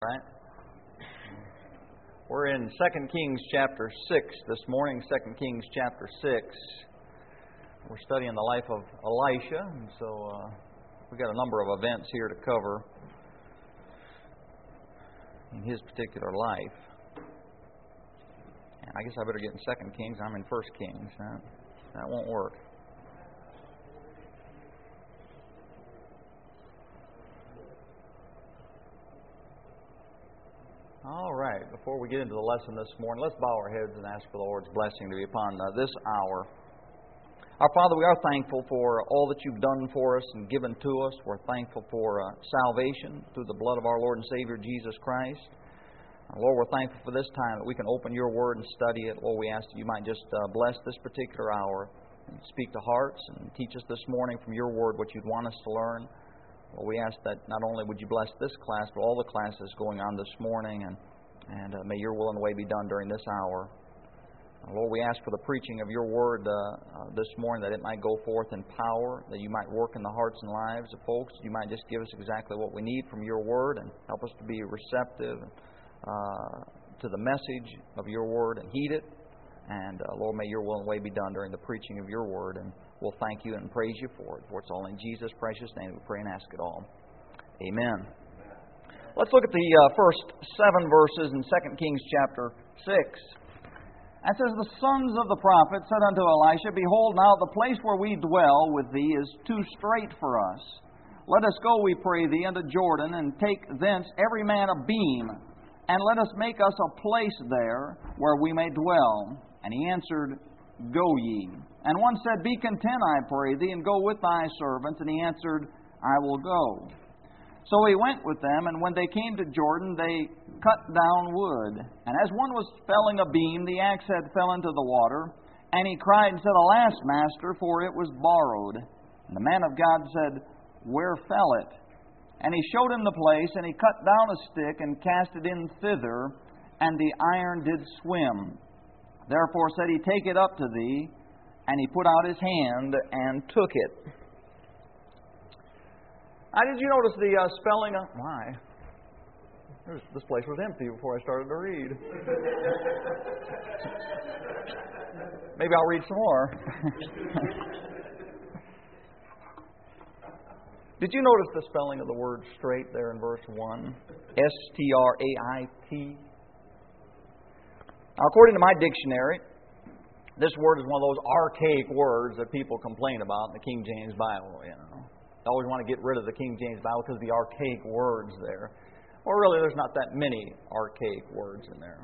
right. We're in 2 Kings chapter 6 this morning, 2 Kings chapter 6. We're studying the life of Elisha, and so we've got a number of events here to cover in his particular life. And I guess I better get in 2 Kings. I'm in 1 Kings. That won't work. All right, before we get into the lesson this morning, let's bow our heads and ask for the Lord's blessing to be upon this hour. Our Father, we are thankful for all that You've done for us and given to us. We're thankful for salvation through the blood of our Lord and Savior, Jesus Christ. Lord, we're thankful for this time that we can open Your Word and study it. Lord, we ask that You might just bless this particular hour and speak to hearts and teach us this morning from Your Word what You'd want us to learn. Lord, we ask that not only would You bless this class, but all the classes going on this morning, and may Your will and way be done during this hour. Lord, we ask for the preaching of Your Word this morning, that it might go forth in power, that You might work in the hearts and lives of folks, that You might just give us exactly what we need from Your Word and help us to be receptive to the message of Your Word and heed it. And Lord, may Your will and way be done during the preaching of Your Word, and we'll thank You and praise You for it. For it's all in Jesus' precious name we pray and ask it all. Amen. Let's look at the first 7 verses in 2 Kings chapter 6. It says, "The sons of the prophet said unto Elisha, Behold, now the place where we dwell with thee is too strait for us. Let us go, we pray thee, unto Jordan, and take thence every man a beam, and let us make us a place there where we may dwell. And he answered, Go ye. And one said, Be content, I pray thee, and go with thy servants. And he answered, I will go. So he went with them, and when they came to Jordan, they cut down wood. And as one was felling a beam, the axe head fell into the water. And he cried and said, Alas, master, for it was borrowed. And the man of God said, Where fell it? And he showed him the place, and he cut down a stick and cast it in thither, and the iron did swim. Therefore said he, Take it up to thee. And he put out his hand and took it." Now, did you notice the spelling of... This place was empty before I started to read. Maybe I'll read some more. Did you notice the spelling of the word straight there in verse 1? S-T-R-A-I-T. Now, according to my dictionary, this word is one of those archaic words that people complain about in the King James Bible, you know. They always want to get rid of the King James Bible because of the archaic words there. Well, really, there's not that many archaic words in there.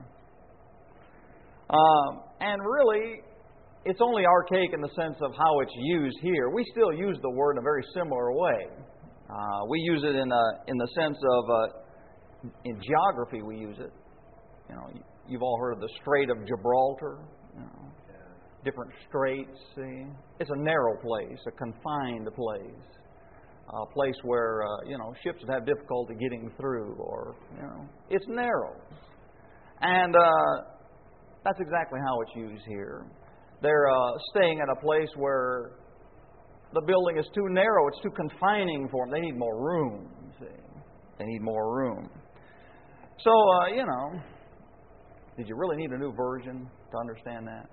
And really, it's only archaic in the sense of how it's used here. We still use the word in a very similar way. We use it in the sense of, in geography we use it. You know, you've all heard of the Strait of Gibraltar. You know, different straits, see. It's a narrow place, a confined place. A place where, ships would have difficulty getting through, or, it's narrow. And that's exactly how it's used here. They're staying at a place where the building is too narrow, it's too confining for them. They need more room, see. They need more room. So, did you really need a new version to understand that?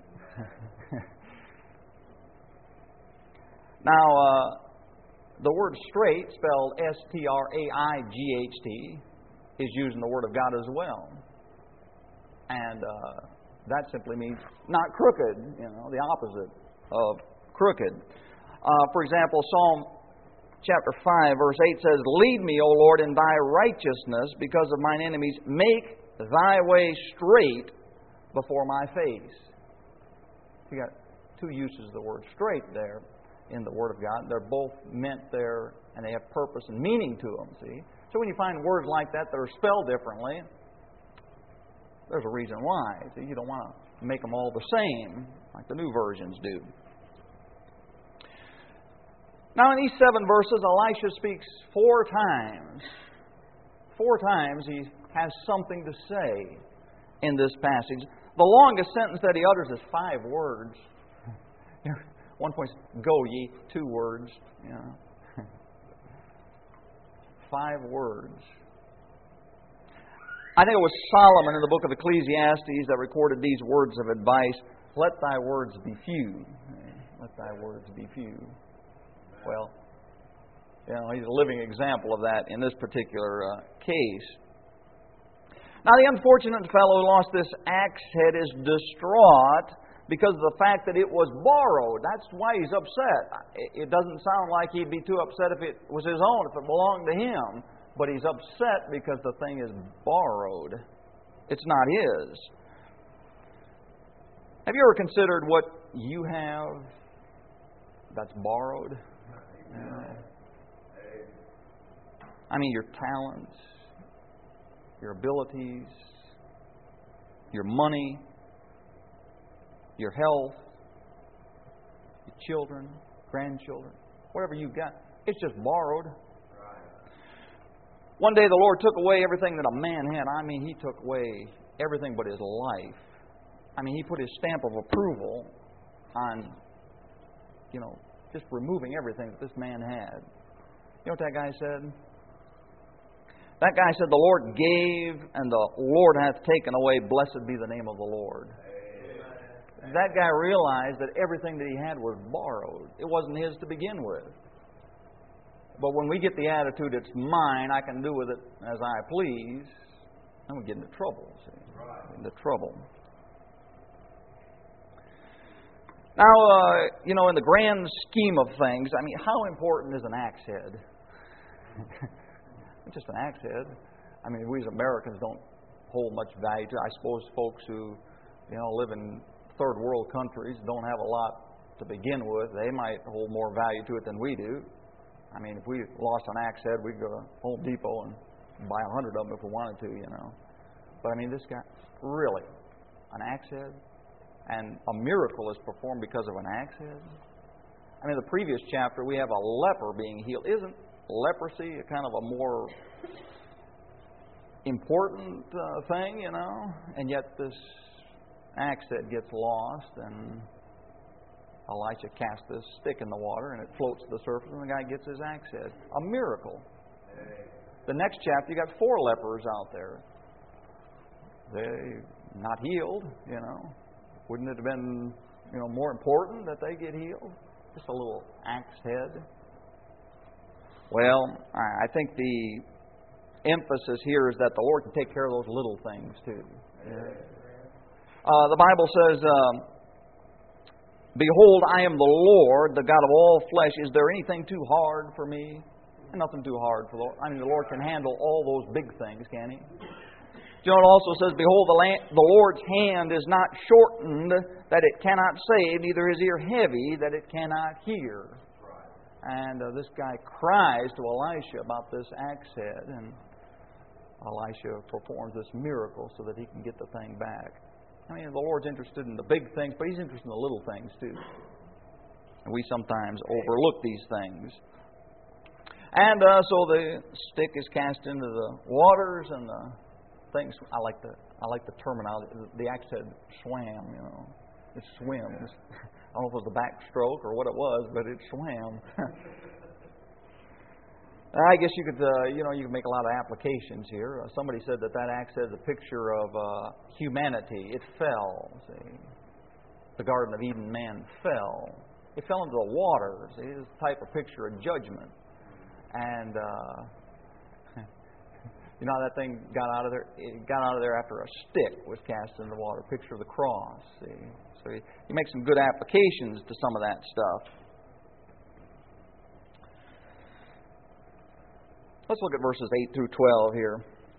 Now, the word straight, spelled S-T-R-A-I-G-H-T, is used in the Word of God as well. And that simply means not crooked, the opposite of crooked. For example, Psalm chapter 5, verse 8 says, Lead me, O Lord, in thy righteousness because of mine enemies. Make thy way straight before my face. You got 2 uses of the word straight there in the Word of God. They're both meant there, and they have purpose and meaning to them, see? So when you find words like that are spelled differently, there's a reason why. See, you don't want to make them all the same, like the new versions do. Now, in these 7 verses, Elisha speaks 4 times. 4 times he has something to say in this passage. The longest sentence that he utters is 5 words. One point, go ye, 2 words. 5 words. I think it was Solomon in the book of Ecclesiastes that recorded these words of advice. Let thy words be few. Let thy words be few. Well, he's a living example of that in this particular case. Now, the unfortunate fellow who lost this axe head is distraught because of the fact that it was borrowed. That's why he's upset. It doesn't sound like he'd be too upset if it was his own, if it belonged to him. But he's upset because the thing is borrowed. It's not his. Have you ever considered what you have that's borrowed? I mean, your talents, your abilities, your money, your health, your children, grandchildren, whatever you've got, it's just borrowed. One day the Lord took away everything that a man had. I mean, He took away everything but his life. I mean, He put His stamp of approval on, just removing everything that this man had. You know what that guy said? That guy said, the Lord gave and the Lord hath taken away. Blessed be the name of the Lord. Amen. That guy realized that everything that he had was borrowed. It wasn't his to begin with. But when we get the attitude, it's mine, I can do with it as I please, then we get into trouble. See? Right. Into trouble. Now, in the grand scheme of things, I mean, how important is an axe head? It's just an axe head. I mean, we as Americans don't hold much value to it. I suppose folks who, live in third world countries don't have a lot to begin with. They might hold more value to it than we do. I mean, if we lost an axe head, we'd go to Home Depot and buy 100 of them if we wanted to, But I mean, this guy, really, an axe head? And a miracle is performed because of an axe head? I mean, the previous chapter, we have a leper being healed. Isn't leprosy a kind of a more important thing, And yet this axe head gets lost, and Elisha casts this stick in the water, and it floats to the surface, and the guy gets his axe head. A miracle. The next chapter, you got 4 lepers out there. They not healed, Wouldn't it have been, more important that they get healed? Just a little axe head. Well, I think the emphasis here is that the Lord can take care of those little things too. The Bible says, behold, I am the Lord, the God of all flesh. Is there anything too hard for me? Nothing too hard for the Lord. I mean, the Lord can handle all those big things, can He? It also says, behold, the Lord's hand is not shortened that it cannot save, neither is ear heavy that it cannot hear. And this guy cries to Elisha about this axe head, and Elisha performs this miracle so that he can get the thing back. I mean, the Lord's interested in the big things, but He's interested in the little things too. And we sometimes overlook these things. And so the stick is cast into the waters, and the things. I like the terminology. The axe head swam. It swims. I don't know if it was the backstroke or what it was, but it swam. I guess you could, you can make a lot of applications here. Somebody said that axe head is a picture of humanity. It fell. See, the Garden of Eden, man fell. It fell into the water. See, it's a type of picture of judgment. And how that thing got out of there? It got out of there after a stick was cast in the water. Picture of the cross. See, so you make some good applications to some of that stuff. Let's look at verses 8 through 12 here.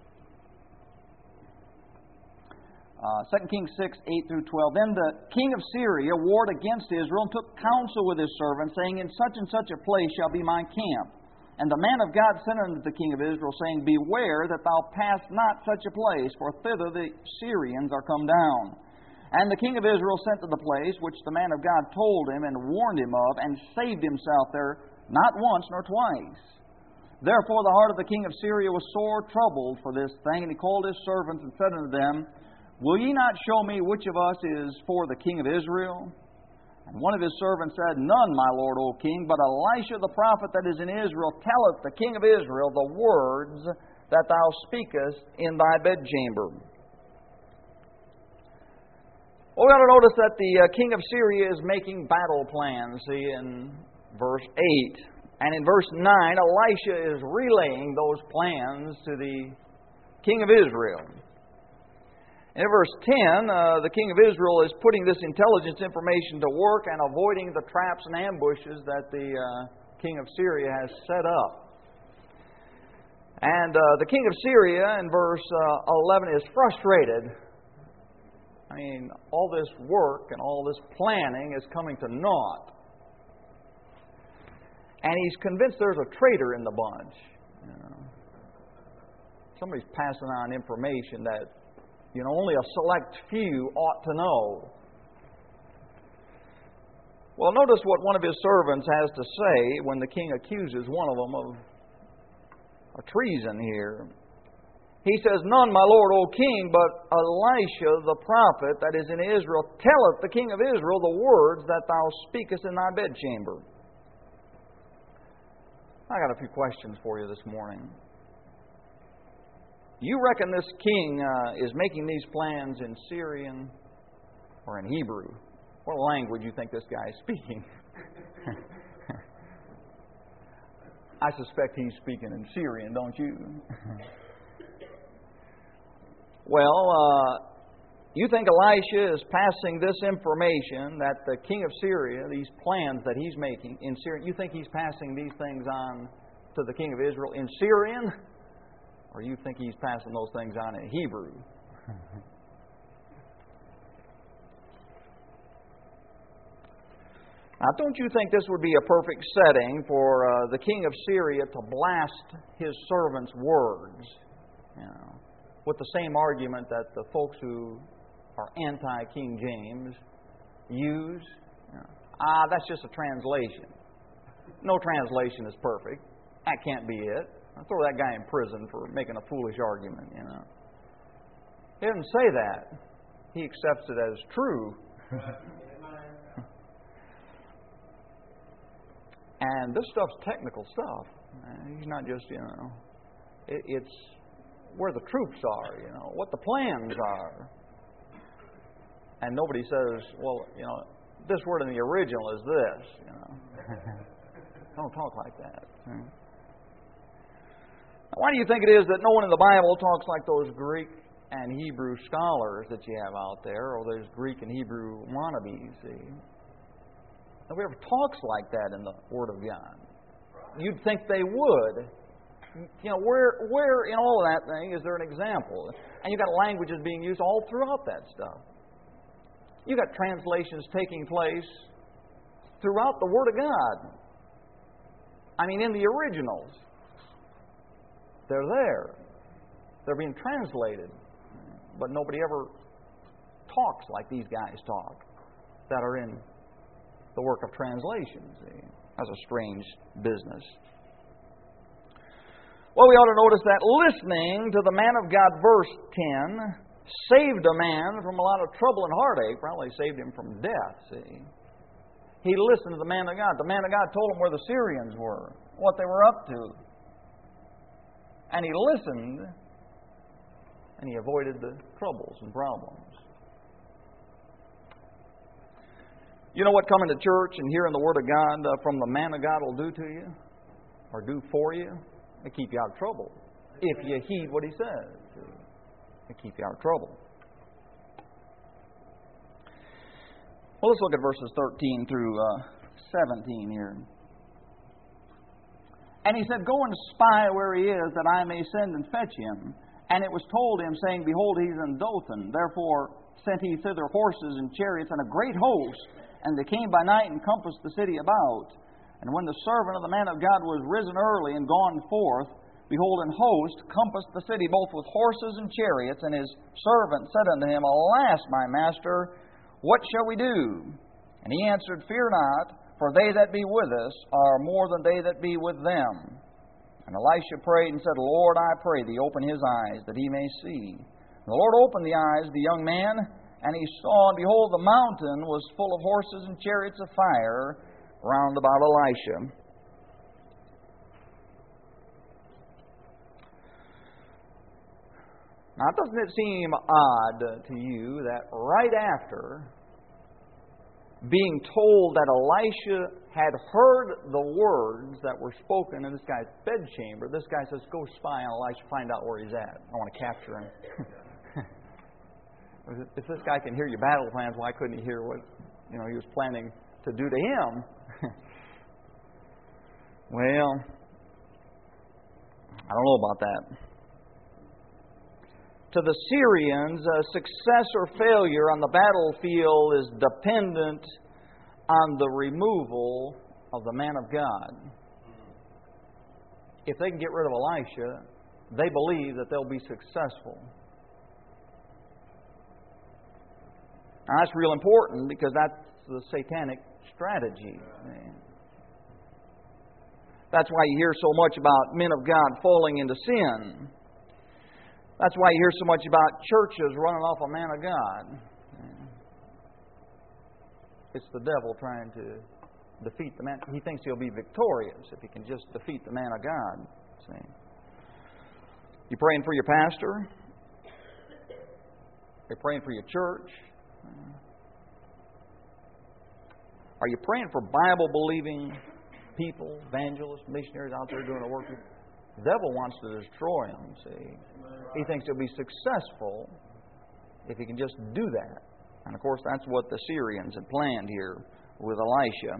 2 Kings 6, 8 through 12. Then the king of Syria warred against Israel and took counsel with his servants, saying, in such and such a place shall be my camp. And the man of God sent unto the king of Israel, saying, beware that thou pass not such a place, for thither the Syrians are come down. And the king of Israel sent to the place which the man of God told him and warned him of, and saved himself there not once nor twice. Therefore the heart of the king of Syria was sore troubled for this thing, and he called his servants and said unto them, will ye not show me which of us is for the king of Israel? And one of his servants said, none, my lord, O king, but Elisha the prophet that is in Israel telleth the king of Israel the words that thou speakest in thy bedchamber. Well, we ought to notice that the king of Syria is making battle plans, see, in verse 8. And in verse 9, Elisha is relaying those plans to the king of Israel. In verse 10, the king of Israel is putting this intelligence information to work and avoiding the traps and ambushes that the king of Syria has set up. And the king of Syria, in verse 11, is frustrated. I mean, all this work and all this planning is coming to naught. And he's convinced there's a traitor in the bunch. You know. Somebody's passing on information that, only a select few ought to know. Well, notice what one of his servants has to say when the king accuses one of them of a treason here. He says, "None, my lord, O king, but Elisha the prophet that is in Israel telleth the king of Israel the words that thou speakest in thy bedchamber." I got a few questions for you this morning. You reckon this king is making these plans in Syrian or in Hebrew? What language do you think this guy is speaking? I suspect he's speaking in Syrian, don't you? Well, you think Elisha is passing this information that the king of Syria, these plans that he's making in Syrian, you think he's passing these things on to the king of Israel in Syrian? Or you think he's passing those things on in Hebrew? Now, don't you think this would be a perfect setting for the king of Syria to blast his servant's words? With the same argument that the folks who are anti-King James use. That's just a translation. No translation is perfect. That can't be it. I'll throw that guy in prison for making a foolish argument, He doesn't say that. He accepts it as true. And this stuff's technical stuff. He's not just, it's where the troops are, what the plans are. And nobody says, well, this word in the original is this, Don't talk like that. Why do you think it is that no one in the Bible talks like those Greek and Hebrew scholars that you have out there, or those Greek and Hebrew wannabes, see? Nobody ever talks like that in the Word of God. You'd think they would. Where in all of that thing is there an example? And you've got languages being used all throughout that stuff. You've got translations taking place throughout the Word of God. I mean, in the originals. They're there. They're being translated. But nobody ever talks like these guys talk that are in the work of translation. See? That's a strange business. Well, we ought to notice that listening to the man of God, verse 10, saved a man from a lot of trouble and heartache. Probably saved him from death, see. He listened to the man of God. The man of God told him where the Syrians were, what they were up to. And he listened, and he avoided the troubles and problems. You know what coming to church and hearing the Word of God from the man of God will do to you? Or do for you? It keep you out of trouble. If you heed what he says. It keep you out of trouble. Well, let's look at verses 13 through 17 here. And he said, "Go and spy where he is, that I may send and fetch him. And it was told him, saying, Behold, he is in Dothan. Therefore sent he thither horses and chariots and a great host. And they came by night and compassed the city about. And when the servant of the man of God was risen early and gone forth, behold, an host compassed the city both with horses and chariots. And his servant said unto him, Alas, my master, what shall we do? And he answered, Fear not, for they that be with us are more than they that be with them. And Elisha prayed and said, Lord, I pray thee, open his eyes, that he may see. And the Lord opened the eyes of the young man, and he saw, and behold, the mountain was full of horses and chariots of fire round about Elisha. Now, doesn't it seem odd to you that right after being told that Elisha had heard the words that were spoken in this guy's bedchamber, this guy says, go spy on Elisha, find out where he's at. I want to capture him. If this guy can hear your battle plans, why couldn't he hear what he was planning to do to him? Well, I don't know about that. To the Syrians, success or failure on the battlefield is dependent on the removal of the man of God. If they can get rid of Elisha, they believe that they'll be successful. Now, that's real important because that's the satanic strategy. That's why you hear so much about men of God falling into sin. That's why you hear so much about churches running off a man of God. It's the devil trying to defeat the man. He thinks he'll be victorious if he can just defeat the man of God. See? You praying for your pastor? You're praying for your church? Are you praying for Bible-believing people, evangelists, missionaries out there doing the work? The devil wants to destroy them, see. He thinks he'll be successful if he can just do that. And, of course, that's what the Syrians had planned here with Elisha.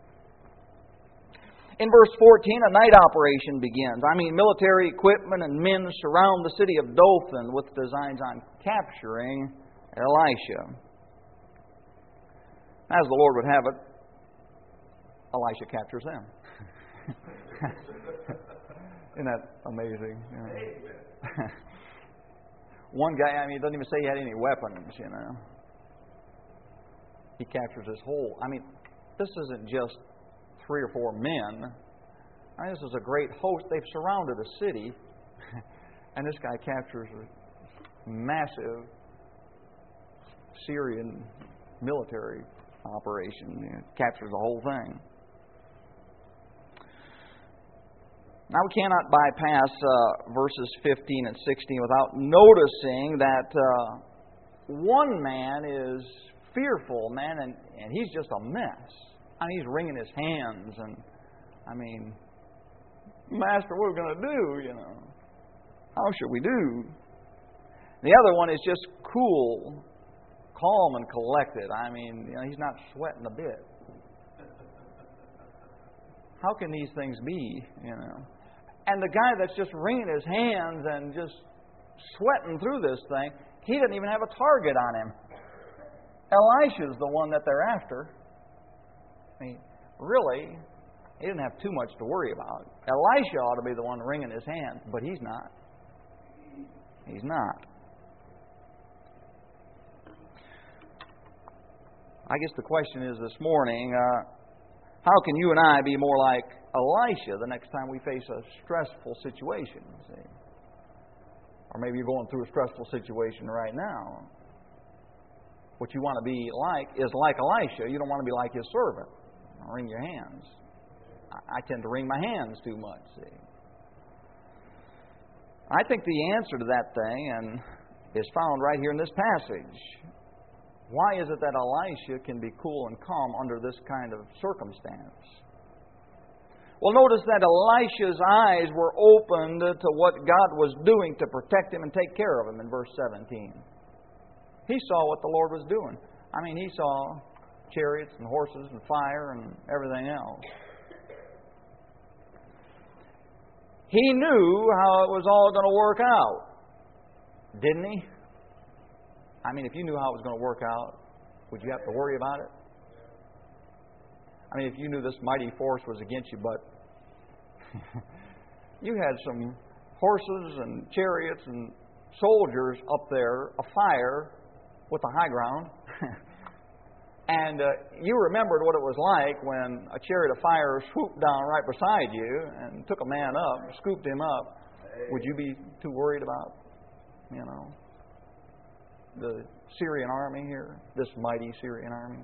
In verse 14, a night operation begins. Military equipment and men surround the city of Dothan with designs on capturing Elisha. As the Lord would have it, Elisha captures them. Isn't that amazing? One guy, he doesn't even say he had any weapons, He captures this whole... this isn't just 3 or 4 men. This is a great host. They've surrounded a city, and this guy captures a massive Syrian military operation. Captures the whole thing. Now, we cannot bypass verses 15 and 16 without noticing that one man is fearful, and he's just a mess. He's wringing his hands, and Master, what are we going to do, How should we do? The other one is just cool, calm, and collected. He's not sweating a bit. How can these things be, And the guy that's just wringing his hands and just sweating through this thing, he didn't even have a target on him. Elisha's the one that they're after. Really, he didn't have too much to worry about. Elisha ought to be the one wringing his hands, but he's not. He's not. I guess the question is this morning, how can you and I be more like Elisha the next time we face a stressful situation? See? Or maybe you're going through a stressful situation right now. What you want to be like is like Elisha. You don't want to be like his servant. Wring your hands. I tend to wring my hands too much, see. I think the answer to that thing is found right here in this passage. Why is it that Elisha can be cool and calm under this kind of circumstance? Well, notice that Elisha's eyes were opened to what God was doing to protect him and take care of him in verse 17. He saw what the Lord was doing. He saw chariots and horses and fire and everything else. He knew how it was all going to work out, didn't he? If you knew how it was going to work out, would you have to worry about it? If you knew this mighty force was against you, but you had some horses and chariots and soldiers up there afire with the high ground, and you remembered what it was like when a chariot of fire swooped down right beside you and took a man up, scooped him up. Would you be too worried about, the Syrian army here, this mighty Syrian army?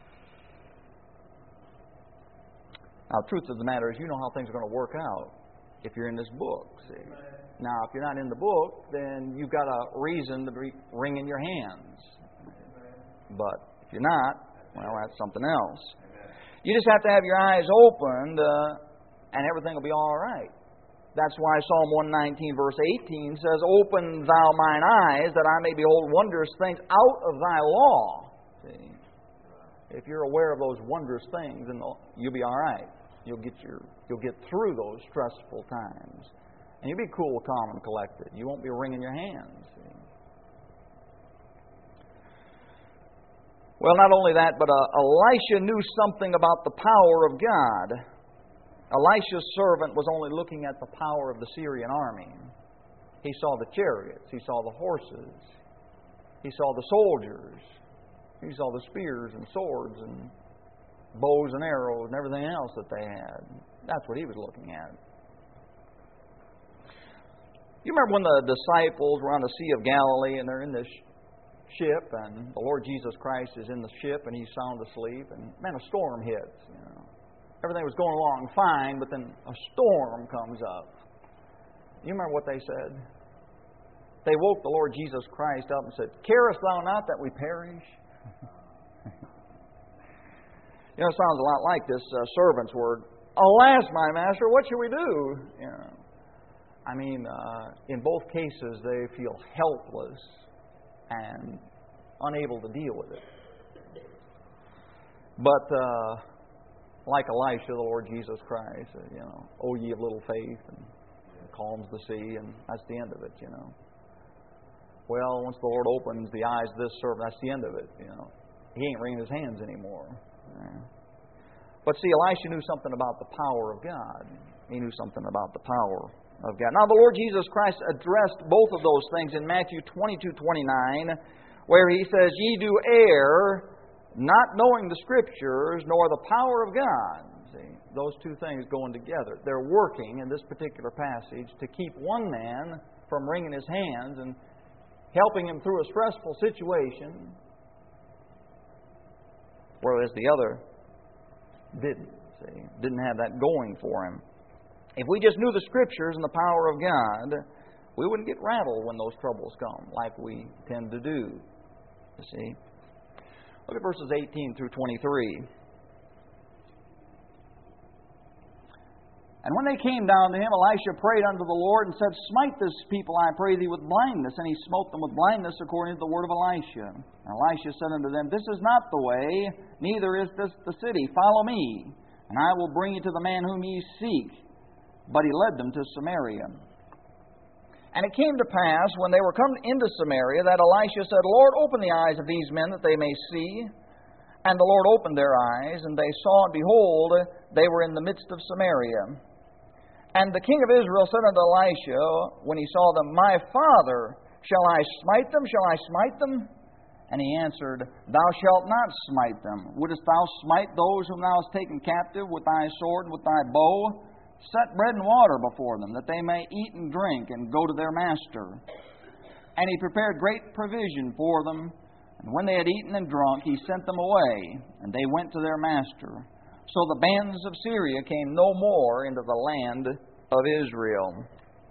Now, the truth of the matter is, you know how things are going to work out. if you're in this book. See? Now, if you're not in the book, then you've got a reason to be wringing your hands. But if you're not, well, that's something else. You just have to have your eyes opened, and everything will be all right. That's why Psalm 119, verse 18 says, "Open thou mine eyes, that I may behold wondrous things out of thy law." See? If you're aware of those wondrous things, then you'll be all right. You'll get through those stressful times. And you'll be cool, calm, and collected. You won't be wringing your hands. See? Well, not only that, but Elisha knew something about the power of God. Elisha's servant was only looking at the power of the Syrian army. He saw the chariots. He saw the horses. He saw the soldiers. He saw the spears and swords and bows and arrows and everything else that they had. That's what he was looking at. You remember when the disciples were on the Sea of Galilee and they're in this ship and the Lord Jesus Christ is in the ship and he's sound asleep and, man, a storm hits, you know. Everything was going along fine, but then a storm comes up. You remember what they said? They woke the Lord Jesus Christ up and said, "Carest thou not that we perish?" You know, it sounds a lot like this servant's word. "Alas, my master, what shall we do?" You know, I mean, in both cases, they feel helpless and unable to deal with it. But like Elisha, the Lord Jesus Christ, you know, "O ye of little faith," and calms the sea, and that's the end of it, you know. Well, once the Lord opens the eyes of this servant, that's the end of it, you know. He ain't wringing his hands anymore. But see, Elisha knew something about the power of God. He knew something about the power of God. Now, the Lord Jesus Christ addressed both of those things in Matthew 22:29, where He says, "Ye do err, not knowing the Scriptures, nor the power of God." See, those two things going together. They're working in this particular passage to keep one man from wringing his hands and helping him through a stressful situation, whereas the other didn't have that going for him. If we just knew the Scriptures and the power of God, we wouldn't get rattled when those troubles come, like we tend to do. You see? Look at verses 18 through 23. "And when they came down to him, Elisha prayed unto the Lord and said, Smite this people, I pray thee, with blindness. And he smote them with blindness according to the word of Elisha. And Elisha said unto them, This is not the way, neither is this the city. Follow me, and I will bring you to the man whom ye seek. But he led them to Samaria. And it came to pass, when they were come into Samaria, that Elisha said, Lord, open the eyes of these men, that they may see. And the Lord opened their eyes, and they saw, and behold, they were in the midst of Samaria. And the king of Israel said unto Elisha, when he saw them, My father, shall I smite them? Shall I smite them? And he answered, Thou shalt not smite them. Wouldest thou smite those whom thou hast taken captive with thy sword and with thy bow? Set bread and water before them, that they may eat and drink, and go to their master. And he prepared great provision for them. And when they had eaten and drunk, he sent them away, and they went to their master. So the bands of Syria came no more into the land of Israel.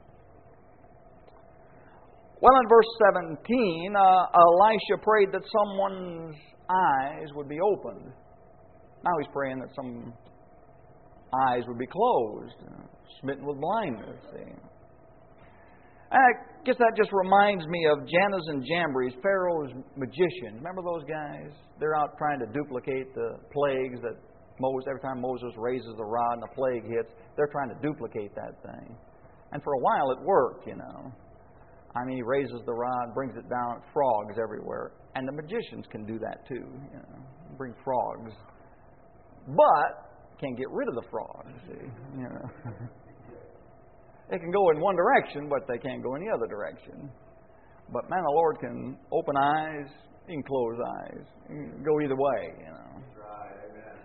Well, in verse 17, Elisha prayed that someone's eyes would be opened. Now he's praying that some eyes would be closed, smitten with blindness. See? I guess that just reminds me of Jannes and Jambres, Pharaoh's magicians. Remember those guys? They're out trying to duplicate the plagues that Moses, every time Moses raises the rod and a plague hits, they're trying to duplicate that thing. And for a while it worked, you know. I mean, he raises the rod, brings it down, frogs everywhere. And the magicians can do that too, you know, bring frogs. But can't get rid of the frogs, see, you know. They can go in one direction, but they can't go in the other direction. But man, the Lord can open eyes, He can close eyes. He can go either way, you know. Right, amen.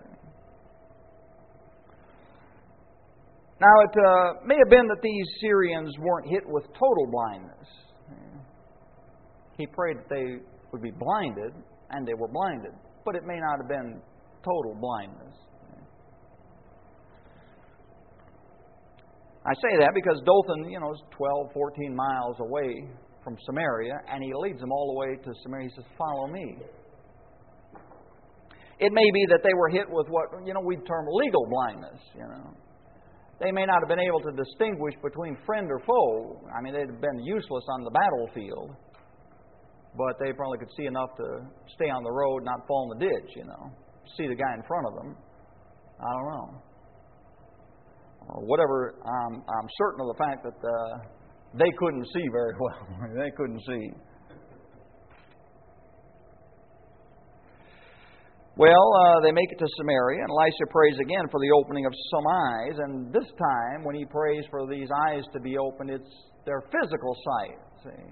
Now, it may have been that these Syrians weren't hit with total blindness. He prayed that they would be blinded, and they were blinded. But it may not have been total blindness. I say that because Dothan, is 12, 14 miles away from Samaria, and He leads them all the way to Samaria. He says, follow me. It may be that they were hit with what, we'd term legal blindness, They may not have been able to distinguish between friend or foe. I mean, they'd have been useless on the battlefield. But they probably could see enough to stay on the road, not fall in the ditch, See the guy in front of them. I don't know. Whatever, I'm certain of the fact that they couldn't see very well. They couldn't see. Well, they make it to Samaria, and Elisha prays again for the opening of some eyes. And this time, when he prays for these eyes to be opened, it's their physical sight. See,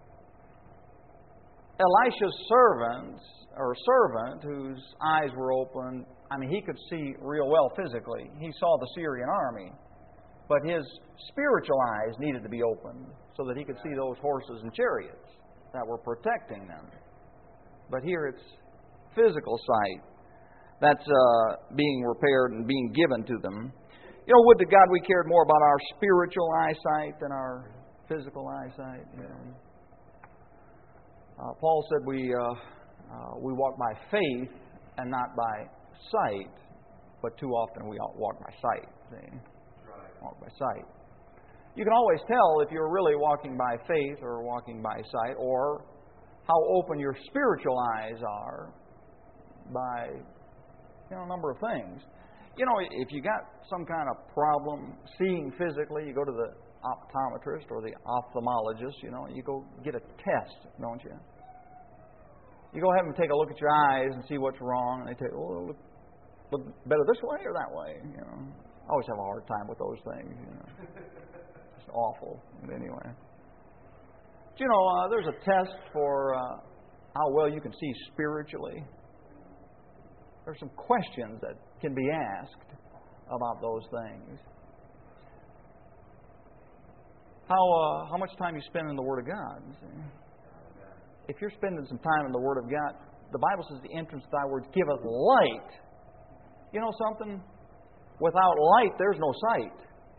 Elisha's servant, whose eyes were open, he could see real well physically. He saw the Syrian army. But his spiritual eyes needed to be opened so that he could see those horses and chariots that were protecting them. But here it's physical sight that's being repaired and being given to them. Would to God we cared more about our spiritual eyesight than our physical eyesight. Paul said we walk by faith and not by sight, but too often we walk by sight. See? Walk by sight. You can always tell if you're really walking by faith or walking by sight, or how open your spiritual eyes are by a number of things. If you got some kind of problem seeing physically, you go to the optometrist or the ophthalmologist. You go get a test, don't you? You go have them take a look at your eyes and see what's wrong, and they tell you, look better this way or that way. I always have a hard time with those things. It's awful. But anyway, there's a test for how well you can see spiritually. There's some questions that can be asked about those things. How much time you spend in the Word of God? See? If you're spending some time in the Word of God, the Bible says the entrance of thy words giveth light. You know something? Without light, there's no sight.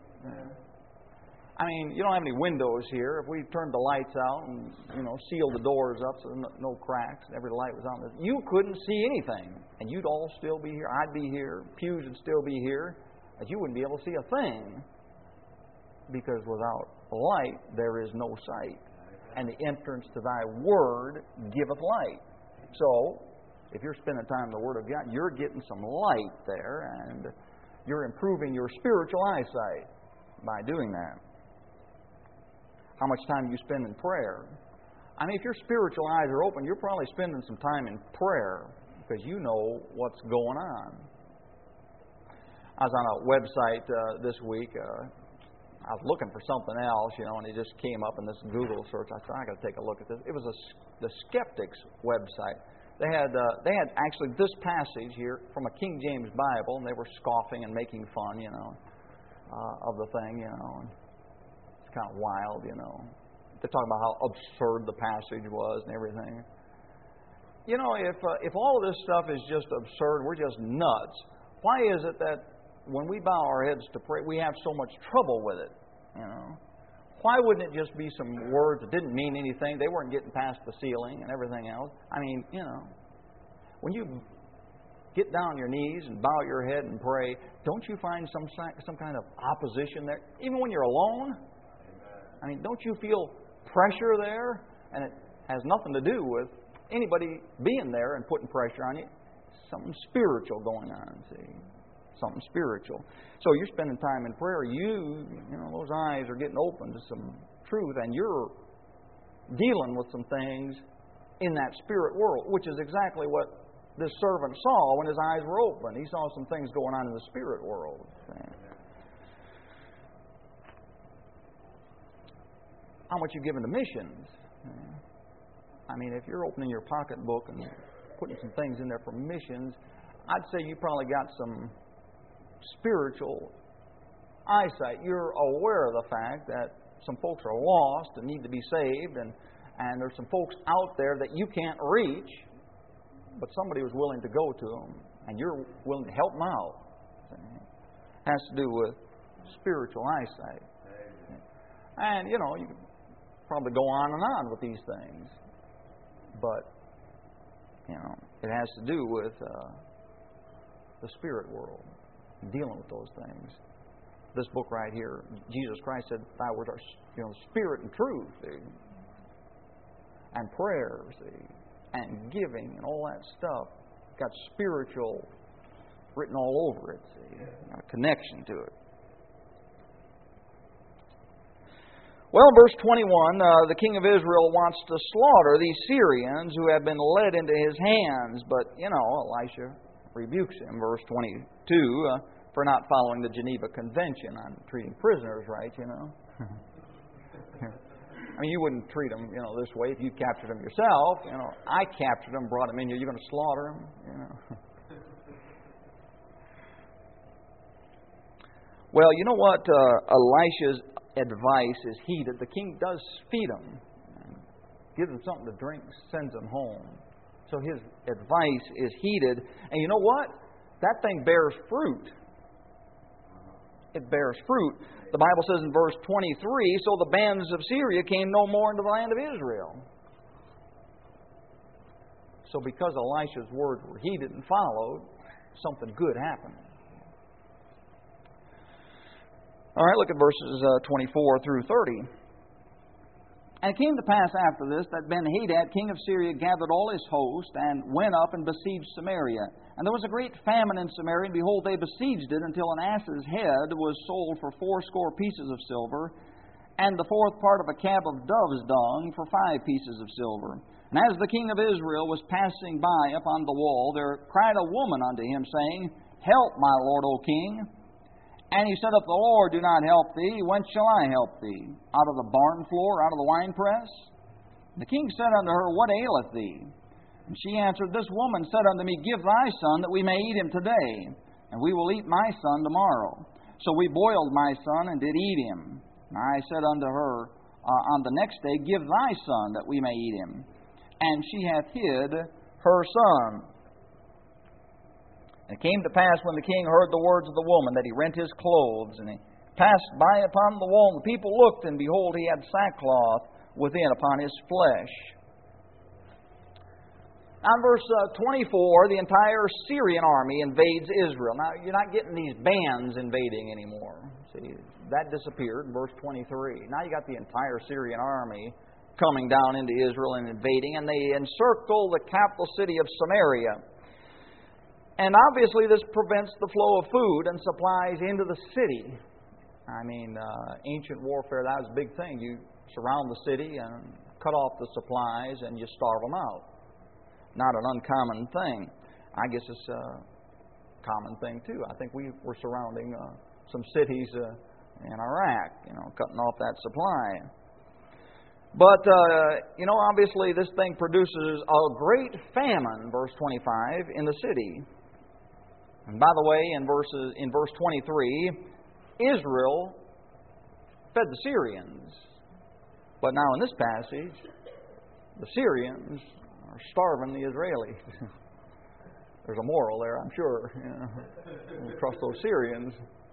You don't have any windows here. If we turned the lights out and, sealed the doors up so no cracks and every light was on, you couldn't see anything. And you'd all still be here. I'd be here. Pews would still be here. But you wouldn't be able to see a thing. Because without light, there is no sight. And the entrance to thy word giveth light. So, if you're spending time in the Word of God, you're getting some light there, and you're improving your spiritual eyesight by doing that. How much time do you spend in prayer? If your spiritual eyes are open, you're probably spending some time in prayer because you know what's going on. I was on a website this week. I was looking for something else, and it just came up in this Google search. I thought, I got to take a look at this. It was the Skeptics website. They had actually this passage here from a King James Bible, and they were scoffing and making fun, of the thing, and it's kind of wild, They're talking about how absurd the passage was and everything. If all of this stuff is just absurd, we're just nuts. Why is it that when we bow our heads to pray, we have so much trouble with it? Why wouldn't it just be some words that didn't mean anything? They weren't getting past the ceiling and everything else. When you get down on your knees and bow your head and pray, don't you find some kind of opposition there? Even when you're alone? Don't you feel pressure there? And it has nothing to do with anybody being there and putting pressure on you. Something spiritual going on, see? Something spiritual. So you're spending time in prayer. Those eyes are getting open to some truth, and you're dealing with some things in that spirit world, which is exactly what this servant saw when his eyes were open. He saw some things going on in the spirit world. How much you giving to missions? If you're opening your pocketbook and putting some things in there for missions, I'd say you probably got some spiritual eyesight. You're aware of the fact that some folks are lost and need to be saved, and there's some folks out there that you can't reach, but somebody was willing to go to them, and you're willing to help them out. It has to do with spiritual eyesight. And, you know, you could probably go on and on with these things. But, you know, it has to do with the spirit world, dealing with those things. This book right here, Jesus Christ said, "Thy words are, you know, spirit and truth, see? And prayer, see? And giving and all that stuff. Got spiritual written all over it, see? Got a connection to it." Well, verse 21, the king of Israel wants to slaughter these Syrians who have been led into his hands. But, you know, Elisha rebukes him, verse 22, for not following the Geneva Convention on treating prisoners right, you know. I mean, you wouldn't treat them, you know, this way if you captured them yourself. You know, I captured them, brought them in here. You're going to slaughter them, you know. Well, you know what? Elisha's advice is heeded. The king does feed them, gives them something to drink, sends them home. So his advice is heeded. And you know what? That thing bears fruit. It bears fruit. The Bible says in verse 23, "So the bands of Syria came no more into the land of Israel." So because Elisha's words were heeded and followed, something good happened. All right, look at verses 24 through 30. "And it came to pass after this that Ben-Hadad, king of Syria, gathered all his host and went up and besieged Samaria. And there was a great famine in Samaria, and behold, they besieged it until an ass's head was sold for 80 pieces of silver, and the fourth part of a cab of dove's dung for 5 pieces of silver. And as the king of Israel was passing by upon the wall, there cried a woman unto him, saying, Help, my lord, O king. And he said, If the Lord do not help thee, whence shall I help thee? Out of the barn floor, out of the winepress? The king said unto her, What aileth thee? And she answered, This woman said unto me, Give thy son, that we may eat him today, and we will eat my son tomorrow. So we boiled my son, and did eat him. And I said unto her on the next day, Give thy son, that we may eat him. And she hath hid her son. And it came to pass, when the king heard the words of the woman, that he rent his clothes, and he passed by upon the wall. And the people looked, and behold, he had sackcloth within upon his flesh. On verse 24, the entire Syrian army invades Israel. Now, you're not getting these bands invading anymore. See, that disappeared in verse 23. Now you got the entire Syrian army coming down into Israel and invading, and they encircle the capital city of Samaria. And obviously this prevents the flow of food and supplies into the city. I mean, ancient warfare, that was a big thing. You surround the city and cut off the supplies and you starve them out. Not an uncommon thing. I guess it's a common thing too. I think we were surrounding some cities in Iraq, cutting off that supply. But, obviously this thing produces a great famine, verse 25, in the city. And by the way, in verse 23, Israel fed the Syrians. But now in this passage, the Syrians are starving the Israelis. There's a moral there, I'm sure. Don't trust those Syrians.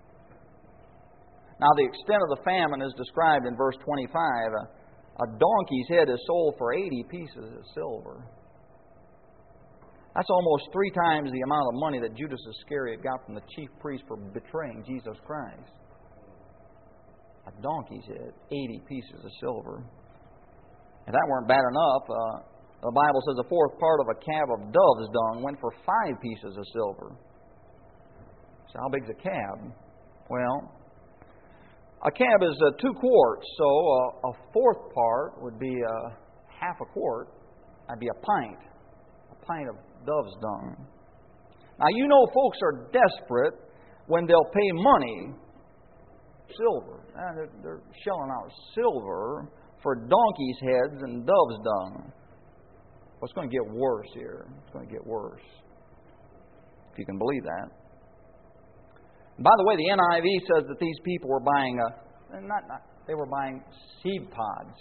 Now the extent of the famine is described in verse 25. A donkey's head is sold for 80 pieces of silver. That's almost 3 times the amount of money that Judas Iscariot got from the chief priest for betraying Jesus Christ. A donkey's head, 80 pieces of silver. If that weren't bad enough, the Bible says a fourth part of a cab of dove's dung went for 5 pieces of silver. So how big's a cab? Well, a cab is 2 quarts, so a fourth part would be half a quart. That'd be a pint of dove's dung. Now, folks are desperate when they'll pay money, silver. And they're shelling out silver for donkey's heads and dove's dung. Well, it's going to get worse here. It's going to get worse, if you can believe that. And by the way, the NIV says that these people were buying they were buying seed pods.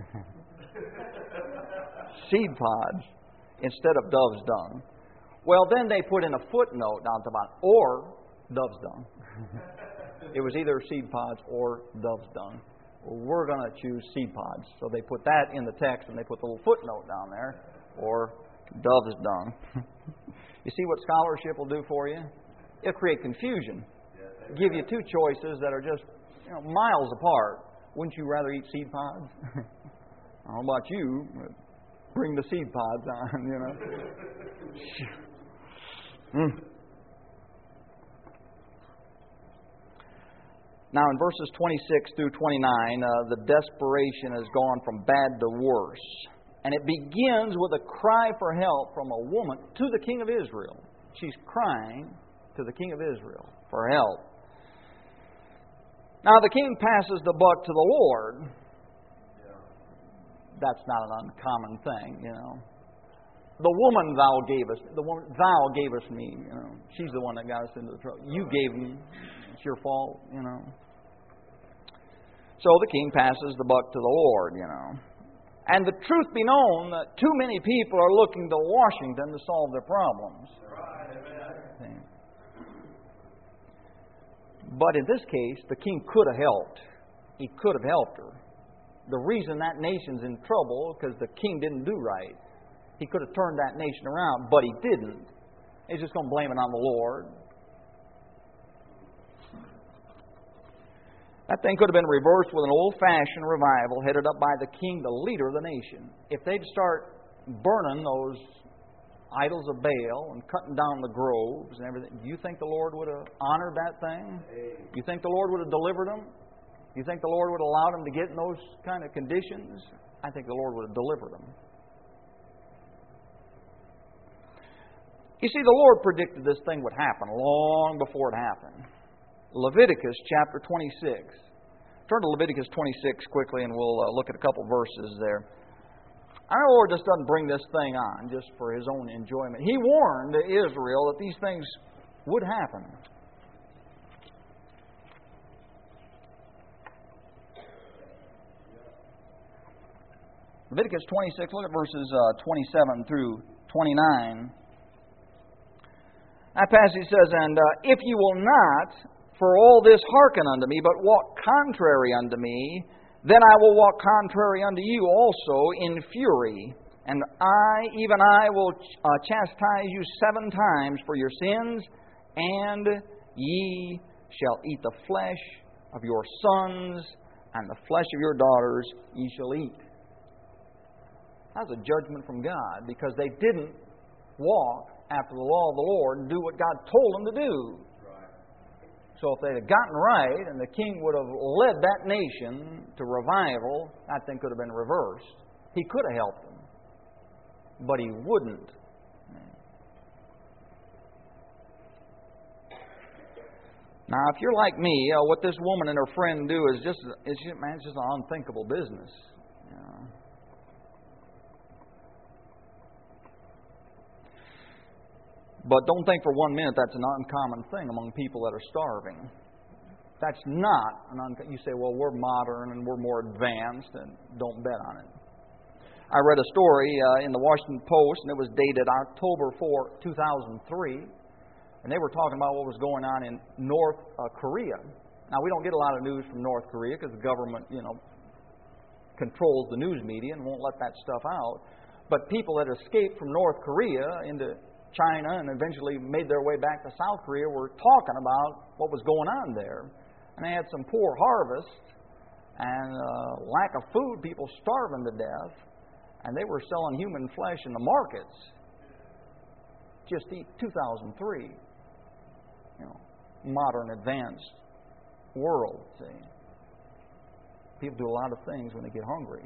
Seed pods instead of dove's dung. Well, then they put in a footnote down at the bottom, or dove's dung. It was either seed pods or dove's dung. Well, we're going to choose seed pods. So they put that in the text, and they put the little footnote down there, or dove's dung. You see what scholarship will do for you? It'll create confusion. Give you two choices that are just miles apart. Wouldn't you rather eat seed pods? I don't know about you, but bring the seed pods on, Now, in verses 26 through 29, the desperation has gone from bad to worse. And it begins with a cry for help from a woman to the king of Israel. She's crying to the king of Israel for help. Now, the king passes the buck to the Lord. That's not an uncommon thing, The woman thou gavest me, She's the one that got us into the trouble. You gave me. It's your fault, So the king passes the buck to the Lord, And the truth be known that too many people are looking to Washington to solve their problems. Right. But in this case, the king could have helped. He could have helped her. The reason that nation's in trouble is because the king didn't do right. He could have turned that nation around, but he didn't. He's just going to blame it on the Lord. That thing could have been reversed with an old-fashioned revival headed up by the king, the leader of the nation. If they'd start burning those idols of Baal and cutting down the groves and everything, do you think the Lord would have honored that thing? Do you think the Lord would have delivered them? Do you think the Lord would have allowed them to get in those kind of conditions? I think the Lord would have delivered them. You see, the Lord predicted this thing would happen long before it happened. Leviticus chapter 26. Turn to Leviticus 26 quickly and we'll look at a couple verses there. Our Lord just doesn't bring this thing on just for His own enjoyment. He warned Israel that these things would happen. Leviticus 26, look at verses 27 through 29. That passage says, And if you will not for all this hearken unto me, but walk contrary unto me, then I will walk contrary unto you also in fury. And even I will chastise you 7 times for your sins, and ye shall eat the flesh of your sons, and the flesh of your daughters ye shall eat. That was a judgment from God, because they didn't walk after the law of the Lord and do what God told them to do. So if they'd have gotten right and the king would have led that nation to revival, that thing could have been reversed. He could have helped them, but he wouldn't. Now, if you're like me, what this woman and her friend do is it's just an unthinkable business. But don't think for 1 minute that's an uncommon thing among people that are starving. That's not an uncommon. You say, well, we're modern and we're more advanced, and don't bet on it. I read a story in the Washington Post, and it was dated October 4, 2003, and they were talking about what was going on in North Korea. Now, we don't get a lot of news from North Korea because the government, controls the news media and won't let that stuff out. But people that escaped from North Korea into China and eventually made their way back to South Korea were talking about what was going on there. And they had some poor harvest and lack of food, people starving to death, and they were selling human flesh in the markets. Just 2003, modern advanced world. See, people do a lot of things when they get hungry.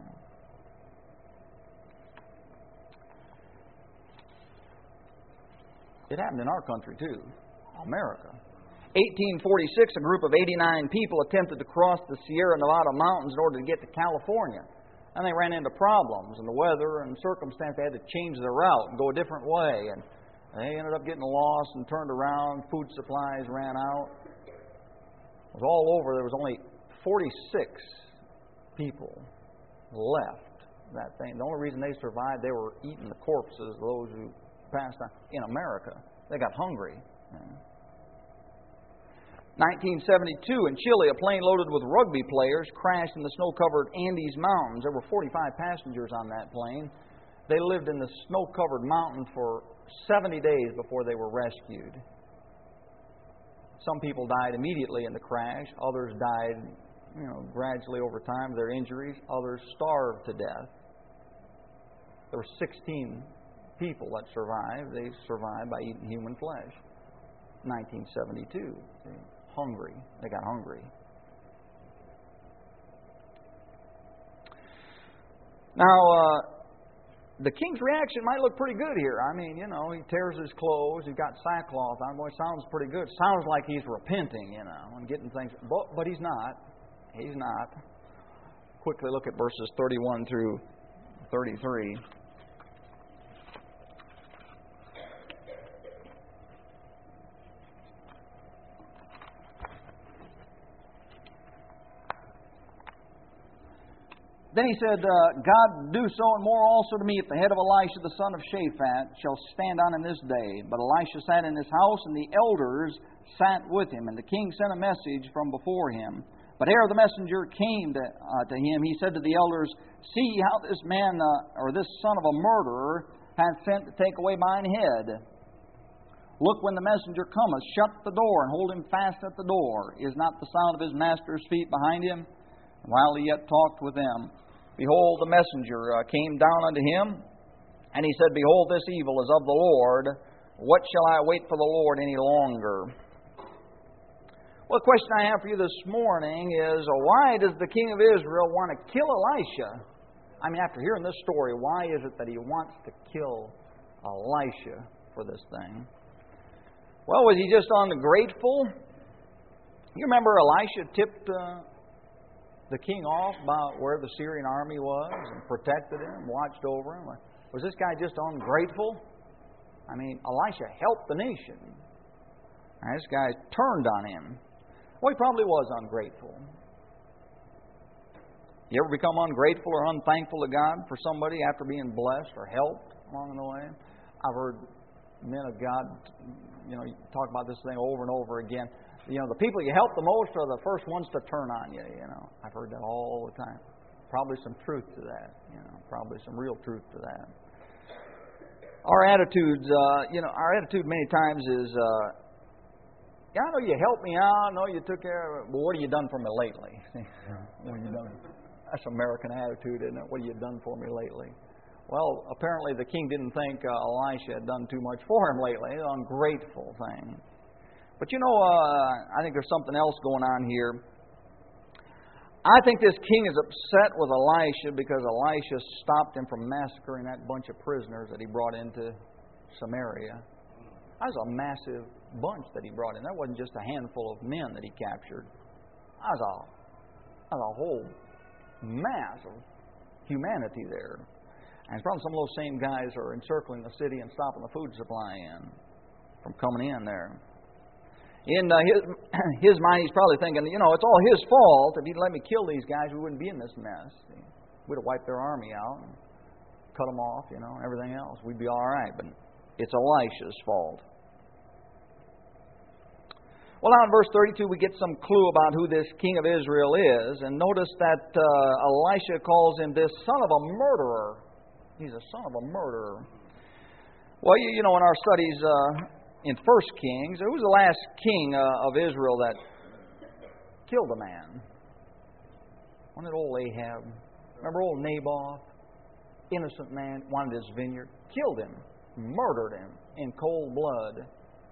It happened in our country, too, America. 1846, a group of 89 people attempted to cross the Sierra Nevada mountains in order to get to California. And they ran into problems, and the weather and circumstance, they had to change their route and go a different way. And they ended up getting lost and turned around. Food supplies ran out. It was all over. There was only 46 people left that thing. The only reason they survived, they were eating the corpses of those who passed on in America. They got hungry. 1972 in Chile, a plane loaded with rugby players crashed in the snow-covered Andes Mountains. There were 45 passengers on that plane. They lived in the snow-covered mountain for 70 days before they were rescued. Some people died immediately in the crash. Others died, gradually over time of their injuries. Others starved to death. There were 16 people that survived. They survived by eating human flesh. 1972. Hungry. They got hungry. Now, the king's reaction might look pretty good here. I mean, he tears his clothes. He's got sackcloth on. Boy, sounds pretty good. Sounds like he's repenting, and getting things. But he's not. He's not. Quickly look at verses 31 through 33. Then he said, God do so and more also to me if the head of Elisha the son of Shaphat shall stand on in this day. But Elisha sat in his house, and the elders sat with him. And the king sent a message from before him. But ere the messenger came to him, he said to the elders, See how this man, or this son of a murderer, hath sent to take away mine head. Look, when the messenger cometh, shut the door, and hold him fast at the door. Is not the sound of his master's feet behind him? And while he yet talked with them, behold, the messenger came down unto him, and he said, Behold, this evil is of the Lord. What shall I wait for the Lord any longer? Well, the question I have for you this morning is, why does the king of Israel want to kill Elisha? I mean, after hearing this story, why is it that he wants to kill Elisha for this thing? Well, was he just ungrateful? You remember Elisha tipped the king off about where the Syrian army was and protected him, watched over him. Was this guy just ungrateful? I mean, Elisha helped the nation. And this guy turned on him. Well, he probably was ungrateful. You ever become ungrateful or unthankful to God for somebody after being blessed or helped along the way? I've heard men of God, talk about this thing over and over again. The people you help the most are the first ones to turn on you, I've heard that all the time. Probably some truth to that, probably some real truth to that. Our attitudes, our attitude many times is, I know you helped me out, I know you took care of it, but what have you done for me lately? What have you done? That's American attitude, isn't it? What have you done for me lately? Well, apparently the king didn't think Elisha had done too much for him lately. It's an ungrateful thing. But I think there's something else going on here. I think this king is upset with Elisha because Elisha stopped him from massacring that bunch of prisoners that he brought into Samaria. That was a massive bunch that he brought in. That wasn't just a handful of men that he captured. That was a whole mass of humanity there. And it's probably some of those same guys are encircling the city and stopping the food supply from coming in there. In his mind, he's probably thinking, it's all his fault. If he'd let me kill these guys, we wouldn't be in this mess. We'd have wiped their army out and cut them off, everything else. We'd be all right. But it's Elisha's fault. Well, now in verse 32, we get some clue about who this king of Israel is. And notice that Elisha calls him this son of a murderer. He's a son of a murderer. Well, in our studies in 1 Kings, who was the last king of Israel that killed a man? Wasn't it old Ahab? Remember old Naboth? Innocent man, wanted his vineyard. Killed him. Murdered him in cold blood.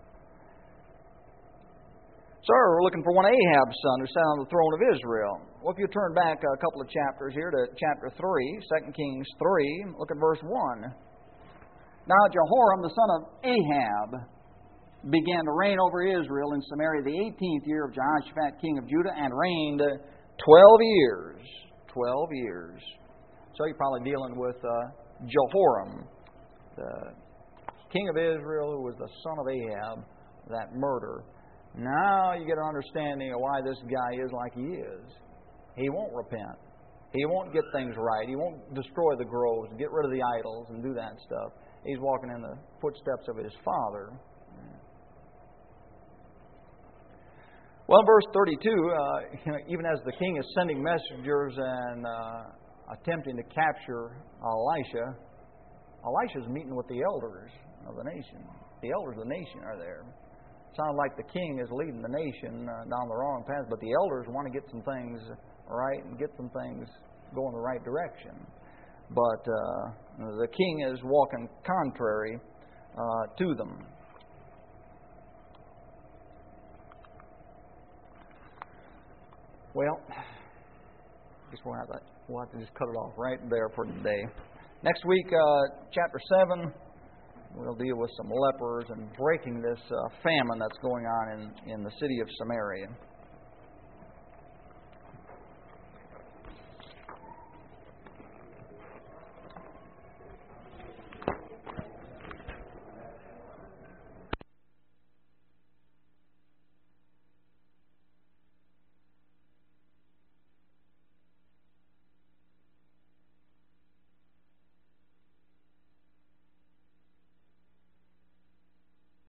Sir, we're looking for one Ahab's son who sat on the throne of Israel. Well, if you turn back a couple of chapters here to chapter 3, 2 Kings 3, look at verse 1. Now Jehoram, the son of Ahab, began to reign over Israel in Samaria the 18th year of Jehoshaphat, king of Judah, and reigned 12 years. 12 years. So you're probably dealing with Jehoram, the king of Israel, who was the son of Ahab, that murder. Now you get an understanding of why this guy is like he is. He won't repent. He won't get things right. He won't destroy the groves, get rid of the idols, and do that stuff. He's walking in the footsteps of his father. Well, verse 32, even as the king is sending messengers and attempting to capture Elisha, Elisha's meeting with the elders of the nation. The elders of the nation are there. Sounds like the king is leading the nation down the wrong path, but the elders want to get some things right and get some things going the right direction. But the king is walking contrary to them. Well, I guess we'll have to just cut it off right there for today. Next week, chapter 7, we'll deal with some lepers and breaking this famine that's going on in the city of Samaria.